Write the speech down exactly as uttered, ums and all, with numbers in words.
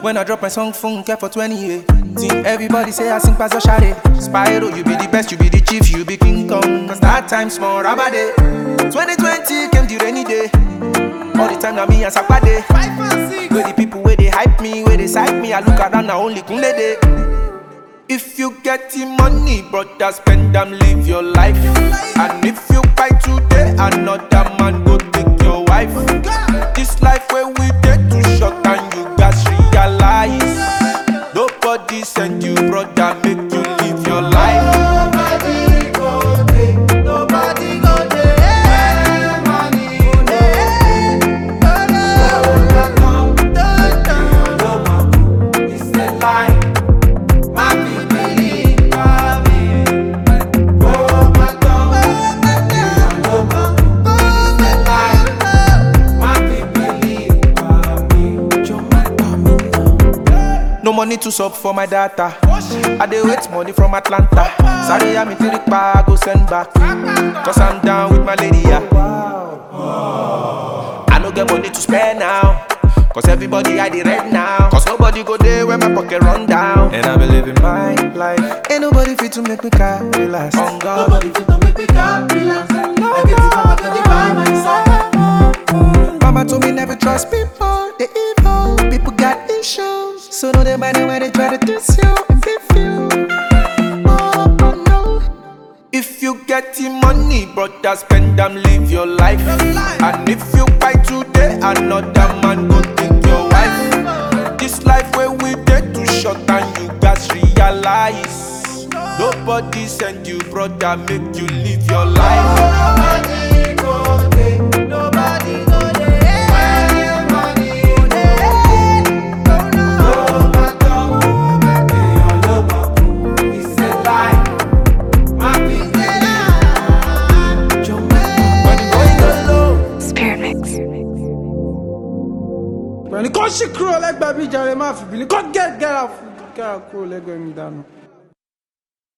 When I drop my song, phone care for twenty years. Everybody say I sing pass a shade. Spyro, you be the best, you be the chief, you be King Kong. Cause that time small, rabade. twenty twenty came the rainy day. All the time now me and Sakpade. Five and six. Where the people where they hype me, where they psych me, I look around now only Kunle day. If you get the money, brother, spend them, live your life. And if you buy today, another man go take your wife. This life where we get too short and you guys realize nobody send you, brother, make you live your life. Nobody go there, nobody go there. Money go there. Don't come, don't come. No more, it's a lie. My people live by me. Oh my God, no more, it's a lie. My people live by me. No money to sub for my data. I dey wait money from Atlanta. Sorry, I'm in Tirikpa, I go send back. Cause I'm down with my lady, yeah. I no get money to spend now. Cause everybody I the red now. Cause nobody go there when my pocket run down. And I be living my life. Ain't nobody fit to make me cry, relax. On God. Nobody fit to make me calm, relax. I get it from after the by my side. Mama told me never trust people, they evil. People got issues, so know they mind when they try to diss you and beef you. Oh, oh no. If you get the money, brother, spend them, live your life. And if you buy today, another man go take your wife. This life where we get too short and you guys realize nobody send you, brother, make you live your life. Nobody go there, nobody go there. Where money go there. No, no, my God, they all over. It's a lie. My people lie. When you going low, Spirit Mix. When you come she crow like baby Jerry Murphy, you can't get get out, get out, crow like me down.